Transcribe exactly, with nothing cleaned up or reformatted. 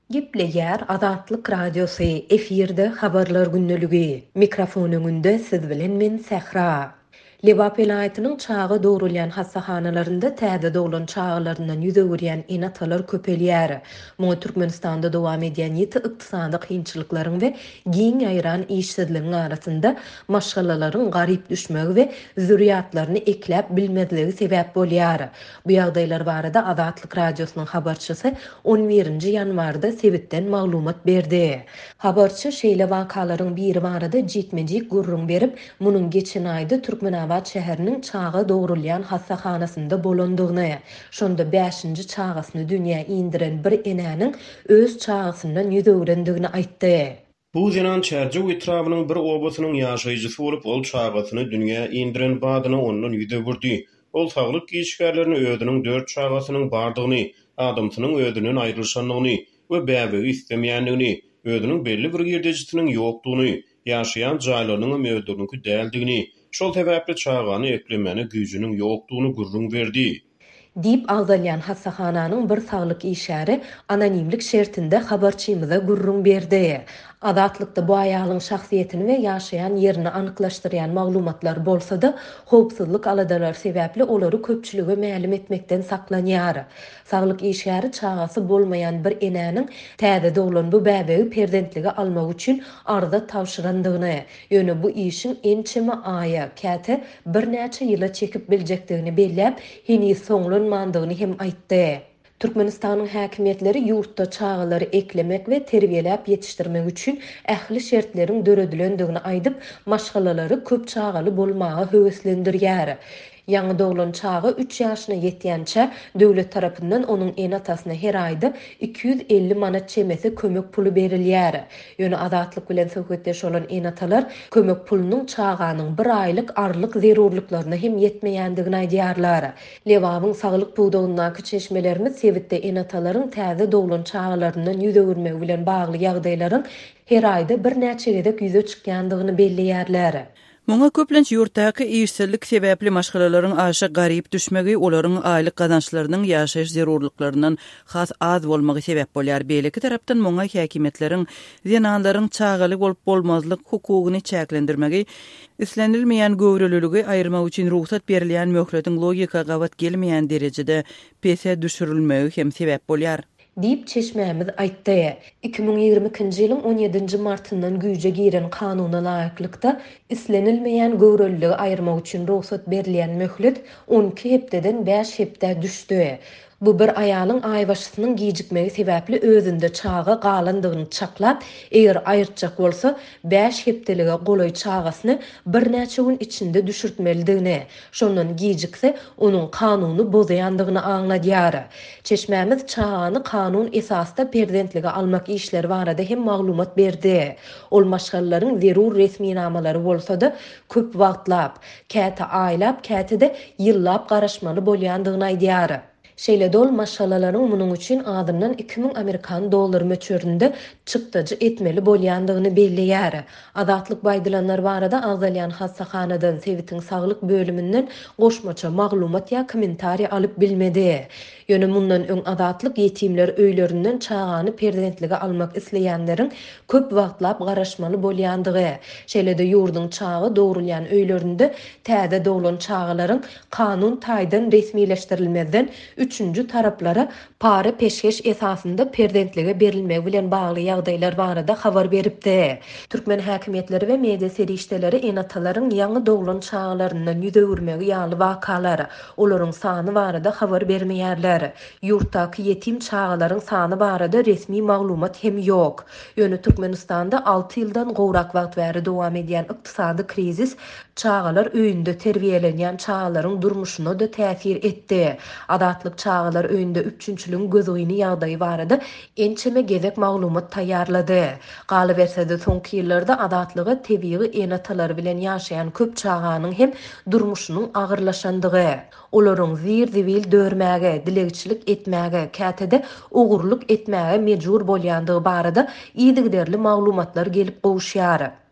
Gepleýär Azatlyk Radiosu efirde habarlar günneligi. Mikrofon öňünde siz bilen men Sähra. Lebap vilayatynyň çağı dogrulýan hassahanalarynda täze doglan çağlaryndan ýüze görýän enatalar köpelýär. Muňa Türkmenistanda dowam edýän ýeti ykdysady kynçylyklaryň we giň aýran işsizligiň arasynda maşgalalaryň garyp düşmegi we zürriýatlaryny ekläp bilmezligi sebäp bolýar. Bu ýagdaýlar barada Azatlyk Radiosynyň habarçysy on birinji ýanwarda sebitden maglumat berdi. Habarçy şeýle wakalaryň biri barada jetmejik gurrun berip, munyň geçen aýda Türkmenabad şäheriniň çağı dogrulýan hassahanasynda bolandygyny, şonda beşinji çağasyny dünýä indiren bir enäniň öz çağısyndan ýüze örendigini aýtdy. Bu ýanan çärje etrabynyň bir obasynyň ýaşaýjysy bolup, ol çağasyny dünýä indiren badyna ondan ýüze burdy. Ol saglyk giýişgärlerini özüniň dört çağasynyň bardygyny, adamsynyň özünden aýrylşanlygyny we bäbegi istemýänligini, özüniň belli bir ýerdejisiniň ýokdugyny, ýaşaýan jaýlarynyň möwdürnüki däldigini, şol sebäpli çağany eklemeni güýjüniň ýokdugyny gurrun berdi. Dip agdalýan hassahananyň bir saglyk işäri anonimlik şertinde habarçymyza gurrun berdi. Azatlykda bu aýalyň şahsiýetini we ýaşaýan ýerini anyklaşdyrýan maglumatlar bolsa-da, howpsuzlyk aladalar sebäpli olary köpçülige mälim etmekden saklanýar. Saglyk işgäri çağasy bolmaýan bir enäniň täze doglan bu bäbegi perdentligi almak üçin arda tawşyrandygyny, ýöne bu işiň ençeme aýa, käte bir näçe ýyla çekip biljekdigini belläp, hini soňlanmandygyny hem aýtdy. Türkmenistanyň häkimetleri ýurtda çağalary eklemek we terbiýelep ýetişdirmek üçin ähli şertleriň döredilendigini aýdyp, maşgalalary köp çağaly bolmagy höweslendirýär. Ýaňy doglan çağı üç ýaşyna ýetýänçe döwlet tarapyndan onuň enatasyna her aýda iki yüz elli manat çemesi kömek pulu berilýär. Ýöne azatlyk bilen söhbetdeş bolan enatalar kömek pulunyň çağanyň bir aýlyk arlyk zerurlyklaryna hem ýetmeýändigini aýdýarlar. Lewabyň saglyk buwdagyndaky çeşmelerimiz sebitde enatalaryň täze doglan çağlaryndan ýüze görmegi bilen bagly ýagdaýlaryň her aýda bir näçe gedek ýüze çykýandygyny belleýärler. Muňa köplenç ýurtdaky işsizlik sebäpli maşgalalaryň aşa garyp düşmegi olaryň aýlyk gazançlarynyň ýaşaýyş zerurlyklaryndan has az bolmagy sebäp bolýar. Beýleki tarapdan muňa häkimetleriň zenanlaryň çağaly bolup bolmazlyk hukugyny çäklendirmegi, islenilmeýän göwreliligi aýyrmak üçin ruhsat berilýän möhletiň logika gawat gelmeýän derejede pese düşürilmegi hem sebäp bolýar. Dip çeşmämiz aýtdy. iki bin ýygrimi ikinji ýylyň on ýedinji martyndan güýje giren kanuny laýyklykda islenilmeýän göwrelligi aýyrmak üçin ruhsat berilýän möhlet on iki hepdeden beş hepde düşdi. Bu bir aýalyň aýbaşysynyň giýjikmegi sebäpli özünde çağa galandygyny çaklap, eger aýyrtjak bolsa beş hepdelige golaý çağasyny bir näçe gün içinde düşürtmelidigini, şondan giýjikse onuň kanuny bozaýandygyny aňladýar. Çeşmämiz çağany kanun esasda perdentligi almak işleri barada hem maglumat berdi. Ol maşgallaryň zerur resmi namalary bolsa-da köp wagtlap, käte aýlap, käte-de ýyllap garaşmaly bolýandygyny aýdýar. Şeýle dol maşgalalaryň munyň üçin adymdan iki bin Amerikan dollary möçüründe çykdyjy etmeli bolýandygyny belleýär. Azatlyk baýdylanlar barada agdalýan hassahanadan sebitiň saglyk bölümünden goşmaça maglumat ýa kommentari alyp bilmedi. Ýöne mundan öň azatlyk ýetimler öýlerinden çağany perdentligi almak isleýänleriň köp wagtlap garaşmaly bolýandygy, şeýle-de ýurduň çağı dogrulýan öýlerinde täze doglan çağalaryň kanun taýdan resmileşdirilmezden üçüncü taraplara para peşkeş esasında perdentlige berilmegi bilen bagly ýagdaýlar barada habar beripdi. Türkmen häkimetleri we media serişdeleri enatalaryň ýaňy doglan çağlaryndan ýüze görmegi ýaly wakalar, olaryň sany barada habar bermeýärler. Ýurtdaky ýetim çağalaryň sany barada resmi maglumat hem ýok. Ýöne Türkmenistanda alty ýyldan gowrak wagt bäri dowam edýän ykdysady krizis çağalar öýünde terbiýelenýän çağalaryň durmuşyna da täsir etdi. Adatlyk çağalar öýünde üçünçülüň gözüňi ýagdaýy barada ençeme gezek maglumat taýýarlady. Galy berse-de soňky ýyllarda adatlygy tebii enatalar bilen ýaşaýan köp çağanyň hem durmuşynyň agyrlaşandygy, olaryň zir-zibil dörmäge, dilegçilik etmäge, kätede ogurluk etmäge mejbur bolýandygy barada ýygyderli maglumatlar gelip gowuşýar.